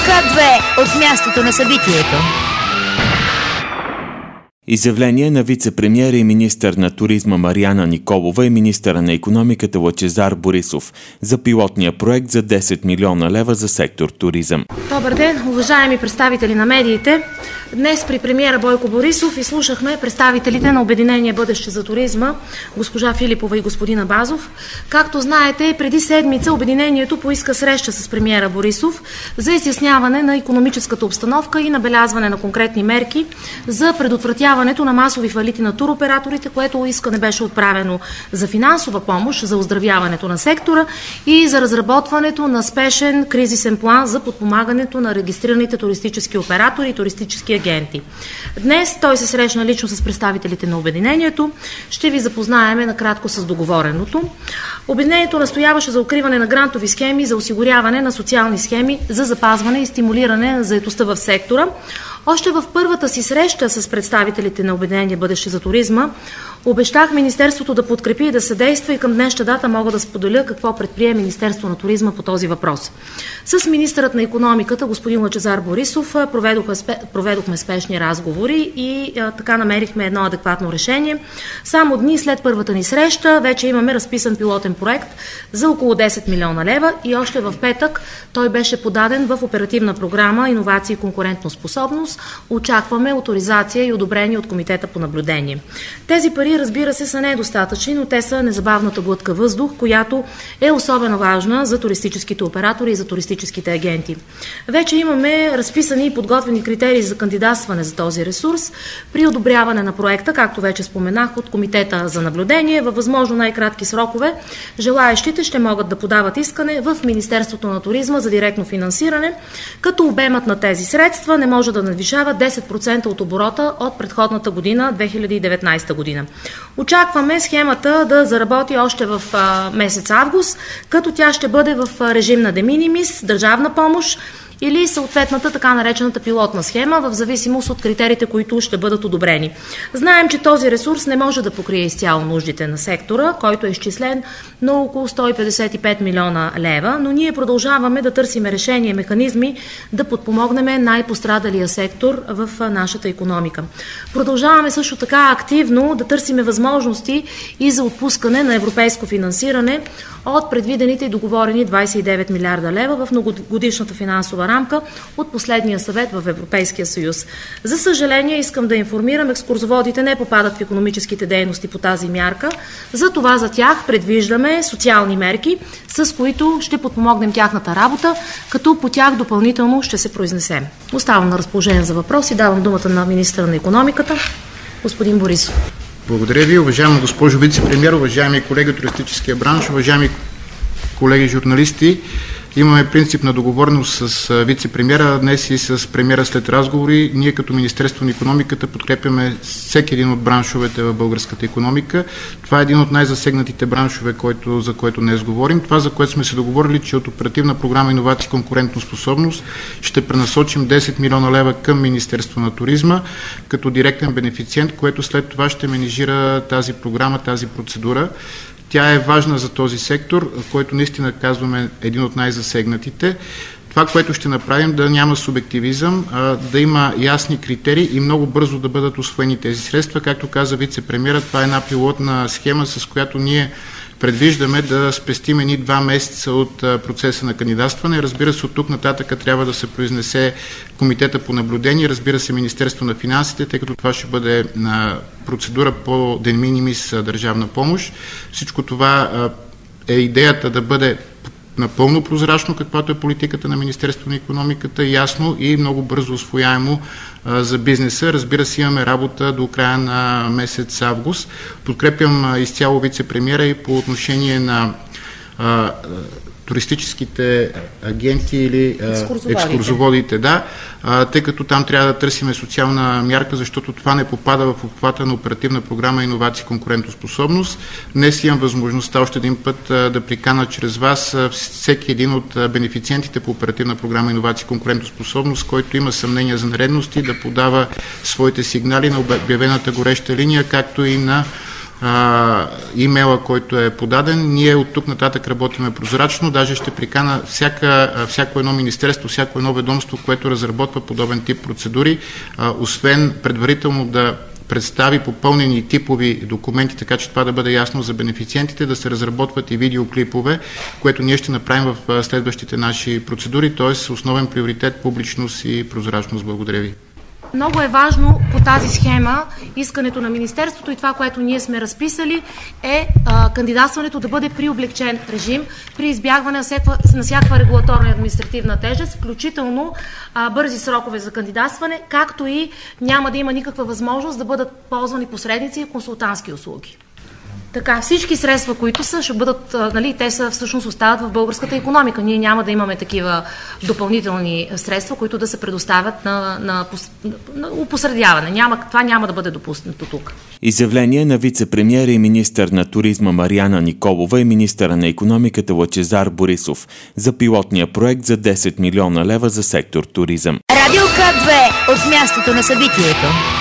К2 от мястото на събитието. Изявление на вице-премиер и министър на туризма Марияна Николова и министъра на икономиката Лъчезар Борисов за пилотния проект за 10 милиона лева за сектор туризъм. Добър ден, уважаеми представители на медиите. Днес при премиера Бойко Борисов изслушахме представителите на Обединение Бъдеще за туризма, госпожа Филипова и господин Абазов. Както знаете, преди седмица Обединението поиска среща с премиера Борисов за изясняване на икономическата обстановка и набелязване на конкретни мерки за предотвратяването на масови фалити на туроператорите, което искане беше отправено за финансова помощ за оздравяването на сектора и за разработването на спешен кризисен план за подпомагането на регистрираните туристически оператори и туристически агенти. Днес той се срещна лично с представителите на Обединението. Ще ви запознаеме накратко с договореното. Обединението настояваше за укриване на грантови схеми за осигуряване на социални схеми за запазване и стимулиране на заетостта в сектора. Още в първата си среща с представителите на Обединение Бъдеще за туризма обещах Министерството да подкрепи и да съдейства и към днешна дата мога да споделя какво предприе Министерство на туризма по този въпрос. С министърът на икономиката господин Лъчезар Борисов проведохме спешни разговори и така намерихме едно адекватно решение. Само дни след първата ни среща вече имаме разписан пилотен проект за около 10 милиона лева и още в петък той беше подаден в оперативна програма Иновации и конкурентоспособност. Очакваме оторизация и одобрение от Комитета по наблюдение. Тези пари, разбира се, са недостатъчни, но те са незабавната глътка въздух, която е особено важна за туристическите оператори и за туристическите агенти. Вече имаме разписани и подготвени критерии за кандидатстване за този ресурс при одобряване на проекта, както вече споменах, от Комитета за наблюдение. Във възможно най-кратки срокове желаещите ще могат да подават искане в Министерството на туризма за директно финансиране, като обемът на тези средства не може да надвишава 10% от оборота от предходната година, 2019 година. Очакваме схемата да заработи още в месец август, като тя ще бъде в режим на de minimis, държавна помощ или съответната така наречената пилотна схема, в зависимост от критериите, които ще бъдат одобрени. Знаем, че този ресурс не може да покрие изцяло нуждите на сектора, който е изчислен на около 155 милиона лева, но ние продължаваме да търсим решения и механизми да подпомогнем най-пострадалия сектор в нашата икономика. Продължаваме също така активно да търсим възможности и за отпускане на европейско финансиране от предвидените и договорени 29 милиарда лева в многогодишната финансова рамка от последния съвет в Европейския съюз. За съжаление, искам да информирам, екскурзоводите не попадат в икономическите дейности по тази мярка. Затова за тях предвиждаме социални мерки, с които ще подпомогнем тяхната работа, като по тях допълнително ще се произнесем. Оставам на разположение за въпроси. Давам думата на министъра на икономиката, господин Борисов. Благодаря ви, уважаема госпожо вице-премиер, уважаеми колеги от туристическия бранш, уважаеми колеги журналисти. Имаме принцип на договореност с вице-премиера, днес и с премиера след разговори. Ние като Министерство на икономиката подкрепяме всеки един от браншовете в българската икономика. Това е един от най-засегнатите браншове, за който днес говорим. Това, за което сме се договорили, че от оперативна програма Иновации и конкурентоспособност ще пренасочим 10 милиона лева към Министерство на туризма като директен бенефициент, което след това ще менежира тази програма, тази процедура. Тя е важна за този сектор, който наистина казваме един от най-засегнатите. Това, което ще направим, да няма субективизъм, да има ясни критерии и много бързо да бъдат усвоени тези средства. Както каза вице-премиера, това е една пилотна схема, с която ние предвиждаме да спестим едни 2 месеца от процеса на кандидатстване. Разбира се, от тук нататък трябва да се произнесе Комитета по наблюдение, разбира се, Министерство на финансите, тъй като това ще бъде процедура по de minimis държавна помощ. Всичко това е идеята да бъде напълно прозрачно, каквато е политиката на Министерство на икономиката, ясно и много бързо усвояемо за бизнеса. Разбира се, имаме работа до края на месец август. Подкрепям изцяло вице-премиера и по отношение на туристическите агенти или екскурзоводите, да, тъй като там трябва да търсиме социална мярка, защото това не попада в обхвата на оперативна програма Иновации и конкурентоспособност. Днес имам възможността още един път да прикана чрез вас всеки един от бенефициентите по оперативна програма Иновации и конкурентоспособност, който има съмнения за нередности, да подава своите сигнали на обявената гореща линия, както и на имейла, който е подаден. Ние от тук нататък работиме прозрачно, даже ще прикана всяко едно министерство, всяко едно ведомство, което разработва подобен тип процедури, освен предварително да представи попълнени типови документи, така че това да бъде ясно за бенефициентите, да се разработват и видеоклипове, което ние ще направим в следващите наши процедури, т.е. основен приоритет публичност и прозрачност. Благодаря ви. Много е важно по тази схема искането на Министерството и това, което ние сме разписали, е кандидатстването да бъде при облегчен режим, при избягване на всякаква регулаторна и административна тежест, включително бързи срокове за кандидатстване, както и няма да има никаква възможност да бъдат ползвани посредници и консултантски услуги. Така, всички средства, които са, ще бъдат, те са всъщност остават в българската икономика. Ние няма да имаме такива допълнителни средства, които да се предоставят на опосредяване. Това няма да бъде допуснато тук. Изявление на вице-премиера и министър на туризма Мариана Николова и министъра на икономиката Лъчезар Борисов за пилотния проект за 10 милиона лева за сектор туризъм. Радио К2 от мястото на събитието.